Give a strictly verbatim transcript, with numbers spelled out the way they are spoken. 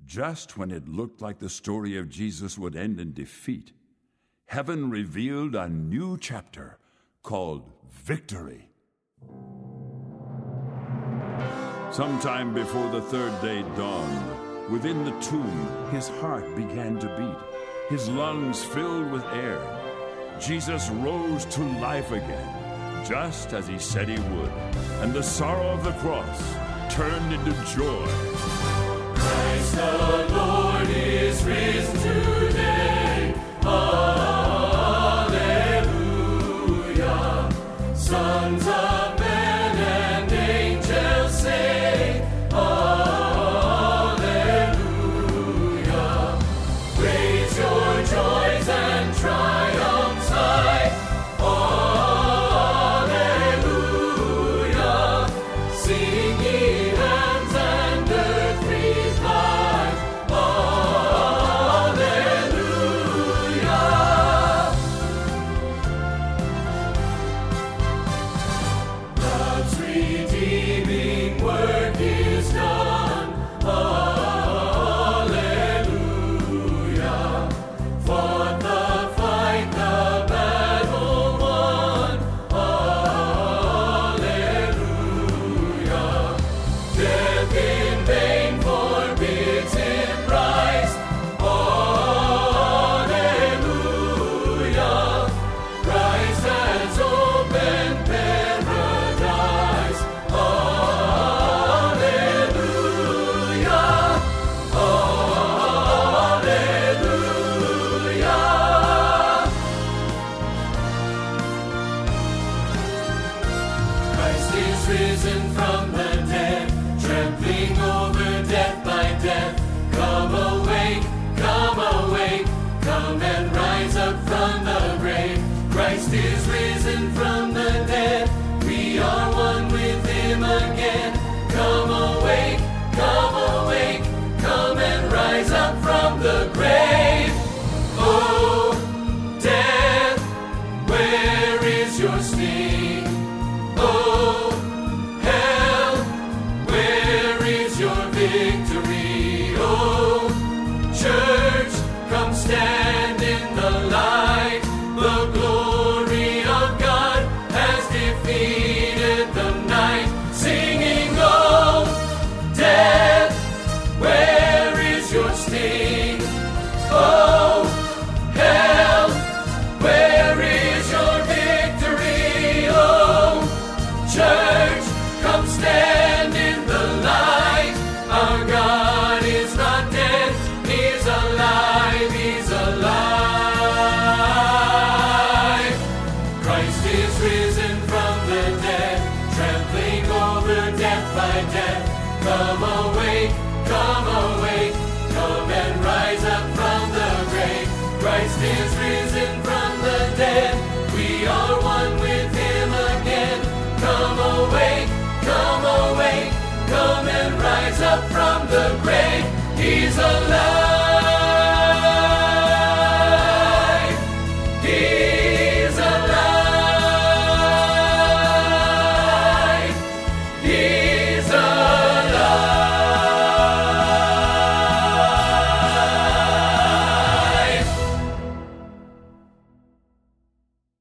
Just when it looked like the story of Jesus would end in defeat, heaven revealed a new chapter called victory. Sometime before the third day dawned, within the tomb, his heart began to beat, his lungs filled with air. Jesus rose to life again, just as he said he would, and the sorrow of the cross turned into joy. Christ the Lord is risen today. Alleluia. Sons of men and angels sing. Alleluia. Raise your joys and triumphs high. Alleluia. Sing ye heavens and earth breathe life. Alleluia. Love's redeeming work is done. Alleluia. Fought the fight, the battle won. Alleluia. Death in vain forbids him rise. Alleluia. Christ has opened paradise. Alleluia. Alleluia. Christ is risen from the dead, trampling over death by death. Come awake, come awake, come and rise up from the grave. Christ is risen from the dead, we are one with him again. Come awake, come awake, come and rise up from the grave. Oh, death, where is your sting? Oh, hell, where is your victory? Oh, church, come stand in the light. The glory of God has defeated the night. Singing, oh, death, where is your sting? Oh, hell, where is your victory? Oh, church, come stand in the light. Our God is not dead, he's alive, he's alive. Christ is risen from the dead, trampling over death by death. Come awake, come awake, come and rise up from the grave. Christ is risen from the dead,